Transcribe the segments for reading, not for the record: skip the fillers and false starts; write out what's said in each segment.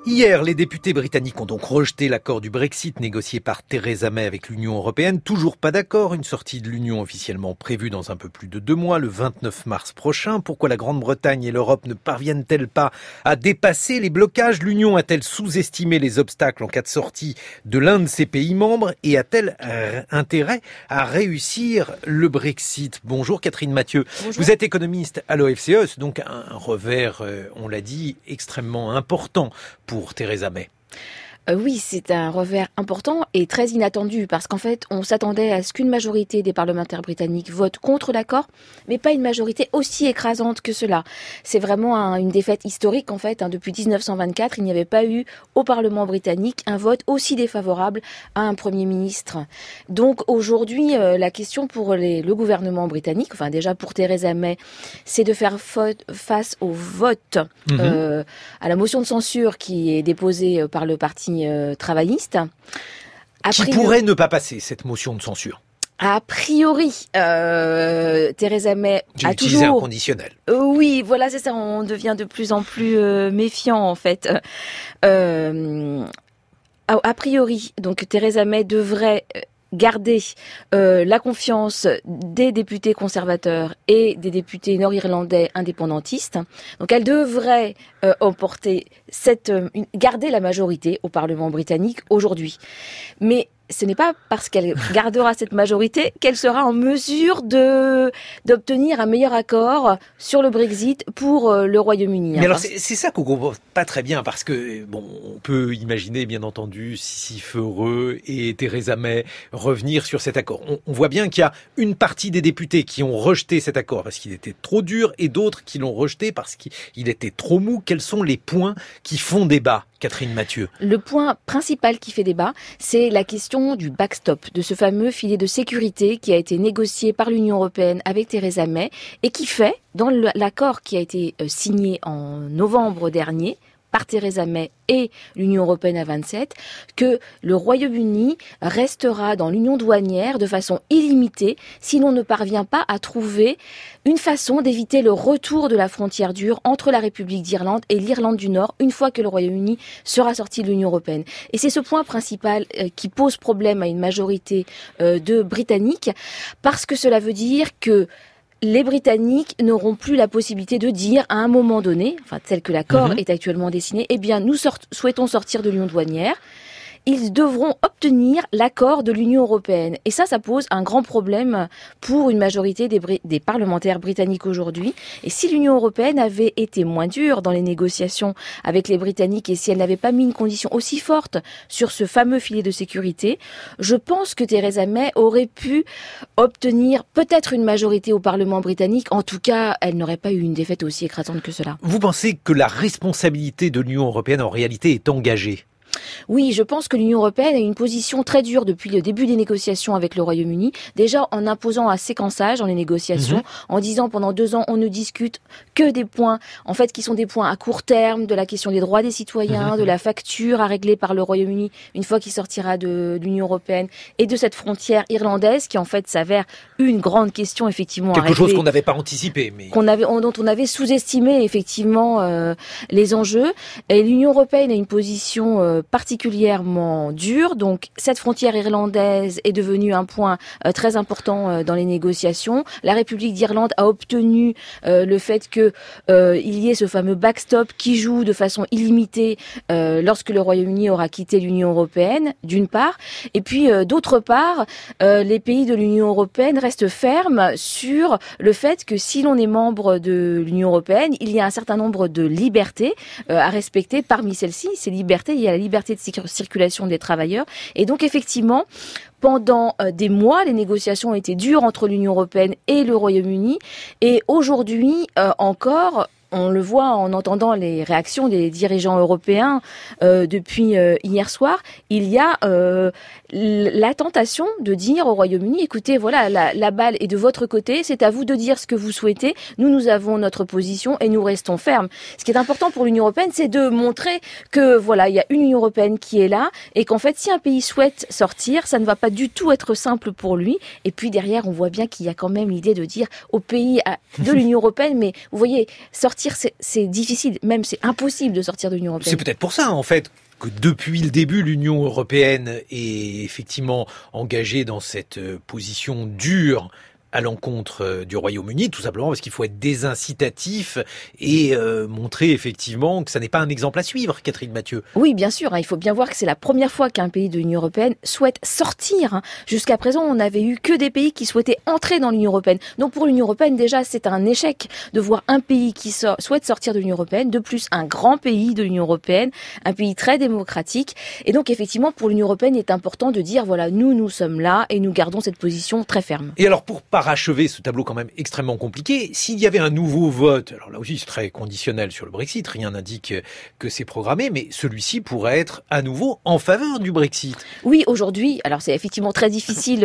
Hier, les députés britanniques ont donc rejeté l'accord du Brexit négocié par Theresa May avec l'Union européenne. Toujours pas d'accord, une sortie de l'Union officiellement prévue dans un peu plus de 2 mois, le 29 mars prochain. Pourquoi la Grande-Bretagne et l'Europe ne parviennent-elles pas à dépasser les blocages? L'Union a-t-elle sous-estimé les obstacles en cas de sortie de l'un de ses pays membres et a-t-elle intérêt à réussir le Brexit? Bonjour Catherine Mathieu. Bonjour. Vous êtes économiste à l'OFCE, c'est donc un revers, on l'a dit, extrêmement important pour Theresa May. Oui, c'est un revers important et très inattendu parce qu'en fait, on s'attendait à ce qu'une majorité des parlementaires britanniques vote contre l'accord, mais pas une majorité aussi écrasante que cela. C'est vraiment une défaite historique en fait. Depuis 1924, il n'y avait pas eu au Parlement britannique un vote aussi défavorable à un Premier ministre. Donc aujourd'hui, la question pour le gouvernement britannique, enfin déjà pour Theresa May, c'est de faire face au vote, à la motion de censure qui est déposée par le parti travailliste. Qui pourrait ne pas passer, cette motion de censure? A priori, Theresa May J'ai a utilisé toujours... un conditionnel. Oui, voilà, c'est ça, on devient de plus en plus méfiant en fait. A priori, donc Theresa May devrait garder la confiance des députés conservateurs et des députés nord-irlandais indépendantistes. Donc elle devrait garder la majorité au Parlement britannique aujourd'hui. Mais ce n'est pas parce qu'elle gardera cette majorité qu'elle sera en mesure d'obtenir un meilleur accord sur le Brexit pour le Royaume-Uni. Mais alors c'est ça qu'on comprend pas très bien parce que bon, on peut imaginer bien entendu Sisyphe heureux et Theresa May revenir sur cet accord. On voit bien qu'il y a une partie des députés qui ont rejeté cet accord parce qu'il était trop dur et d'autres qui l'ont rejeté parce qu'il était trop mou. Quels sont les points qui font débat, Catherine Mathieu? Le point principal qui fait débat, c'est la question du backstop, de ce fameux filet de sécurité qui a été négocié par l'Union européenne avec Theresa May et qui fait, dans l'accord qui a été signé en novembre dernier, par Theresa May et l'Union européenne à 27, que le Royaume-Uni restera dans l'union douanière de façon illimitée si l'on ne parvient pas à trouver une façon d'éviter le retour de la frontière dure entre la République d'Irlande et l'Irlande du Nord une fois que le Royaume-Uni sera sorti de l'Union européenne. Et c'est ce point principal qui pose problème à une majorité de Britanniques parce que cela veut dire que les Britanniques n'auront plus la possibilité de dire à un moment donné, enfin tel que l'accord est actuellement dessiné, eh bien nous souhaitons sortir de l'union douanière. Ils devront obtenir l'accord de l'Union européenne. Et ça pose un grand problème pour une majorité des parlementaires britanniques aujourd'hui. Et si l'Union européenne avait été moins dure dans les négociations avec les Britanniques et si elle n'avait pas mis une condition aussi forte sur ce fameux filet de sécurité, je pense que Theresa May aurait pu obtenir peut-être une majorité au Parlement britannique. En tout cas, elle n'aurait pas eu une défaite aussi écrasante que cela. Vous pensez que la responsabilité de l'Union européenne en réalité est engagée? Oui, je pense que l'Union européenne a une position très dure depuis le début des négociations avec le Royaume-Uni. Déjà en imposant un séquençage dans les négociations, en disant pendant 2 ans on ne discute que des points, en fait qui sont des points à court terme, de la question des droits des citoyens, de la facture à régler par le Royaume-Uni une fois qu'il sortira de l'Union européenne et de cette frontière irlandaise qui en fait s'avère une grande question effectivement à régler. Quelque chose qu'on n'avait pas anticipé, mais dont on avait sous-estimé effectivement les enjeux. Et l'Union européenne a une position particulièrement dure. Donc, cette frontière irlandaise est devenue un point très important dans les négociations. La République d'Irlande a obtenu le fait que il y ait ce fameux backstop qui joue de façon illimitée lorsque le Royaume-Uni aura quitté l'Union européenne, d'une part. Et puis, d'autre part, les pays de l'Union européenne restent fermes sur le fait que si l'on est membre de l'Union européenne, il y a un certain nombre de libertés à respecter. Parmi celles-ci, ces libertés, il y a la liberté de circulation des travailleurs. Et donc, effectivement, pendant des mois, les négociations ont été dures entre l'Union européenne et le Royaume-Uni. Et aujourd'hui, encore, on le voit en entendant les réactions des dirigeants européens depuis hier soir, il y a la tentation de dire au Royaume-Uni, écoutez, voilà, la balle est de votre côté, c'est à vous de dire ce que vous souhaitez, nous avons notre position et nous restons fermes. Ce qui est important pour l'Union européenne, c'est de montrer que voilà, il y a une Union européenne qui est là et qu'en fait, si un pays souhaite sortir, ça ne va pas du tout être simple pour lui. Et puis derrière, on voit bien qu'il y a quand même l'idée de dire aux pays de l'Union européenne, mais vous voyez, sortir sortir, c'est difficile, même c'est impossible de sortir de l'Union européenne. C'est peut-être pour ça, en fait, que depuis le début, l'Union européenne est effectivement engagée dans cette position dure à l'encontre du Royaume-Uni, tout simplement parce qu'il faut être désincitatif et montrer effectivement que ça n'est pas un exemple à suivre, Catherine Mathieu. Oui, bien sûr, il faut bien voir que c'est la première fois qu'un pays de l'Union européenne souhaite sortir. Jusqu'à présent, on n'avait eu que des pays qui souhaitaient entrer dans l'Union européenne. Donc pour l'Union européenne, déjà, c'est un échec de voir un pays qui souhaite sortir de l'Union européenne, de plus un grand pays de l'Union européenne, un pays très démocratique. Et donc effectivement, pour l'Union européenne, il est important de dire, voilà, nous sommes là et nous gardons cette position très ferme. Et alors pour parachever ce tableau quand même extrêmement compliqué, s'il y avait un nouveau vote, alors là aussi c'est très conditionnel sur le Brexit, rien n'indique que c'est programmé, mais celui-ci pourrait être à nouveau en faveur du Brexit. Oui, aujourd'hui, alors c'est effectivement très difficile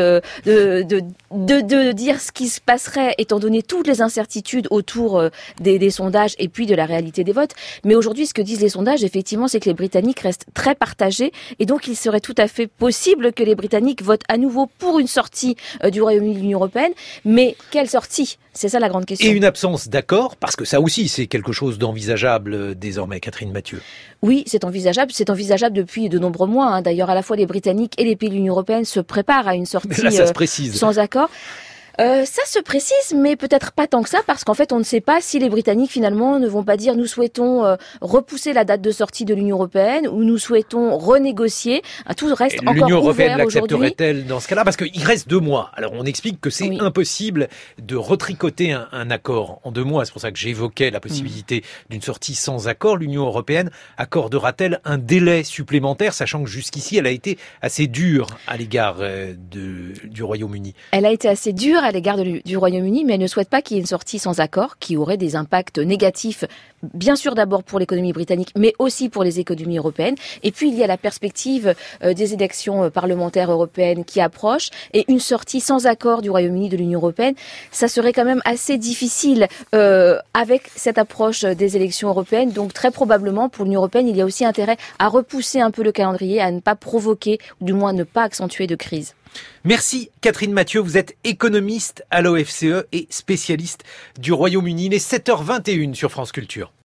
de dire ce qui se passerait étant donné toutes les incertitudes autour des sondages et puis de la réalité des votes, mais aujourd'hui ce que disent les sondages effectivement c'est que les Britanniques restent très partagés et donc il serait tout à fait possible que les Britanniques votent à nouveau pour une sortie du Royaume-Uni de l'Union européenne. Mais quelle sortie? C'est ça la grande question. Et une absence d'accord, parce que ça aussi c'est quelque chose d'envisageable désormais, Catherine Mathieu. Oui, c'est envisageable depuis de nombreux mois. D'ailleurs, à la fois les Britanniques et les pays de l'Union européenne se préparent à une sortie là, ça se précise. Sans accord. Ça se précise, mais peut-être pas tant que ça, parce qu'en fait, on ne sait pas si les Britanniques, finalement, ne vont pas dire nous souhaitons repousser la date de sortie de l'Union européenne ou nous souhaitons renégocier. Tout reste encore ouvert aujourd'hui. L'Union européenne l'accepterait-elle dans ce cas-là? Parce qu'il reste 2 mois. Alors, on explique que c'est impossible de retricoter un accord en 2 mois. C'est pour ça que j'évoquais la possibilité d'une sortie sans accord. L'Union européenne accordera-t-elle un délai supplémentaire, sachant que jusqu'ici, elle a été assez dure à l'égard du Royaume-Uni? Elle a été assez dure à l'égard du Royaume-Uni, mais elle ne souhaite pas qu'il y ait une sortie sans accord qui aurait des impacts négatifs, bien sûr d'abord pour l'économie britannique, mais aussi pour les économies européennes. Et puis il y a la perspective des élections parlementaires européennes qui approchent, et une sortie sans accord du Royaume-Uni de l'Union européenne, ça serait quand même assez difficile avec cette approche des élections européennes. Donc très probablement pour l'Union européenne, il y a aussi intérêt à repousser un peu le calendrier, à ne pas provoquer, ou du moins ne pas accentuer de crise. Merci Catherine Mathieu, vous êtes économiste à l'OFCE et spécialiste du Royaume-Uni. Il est 7h21 sur France Culture.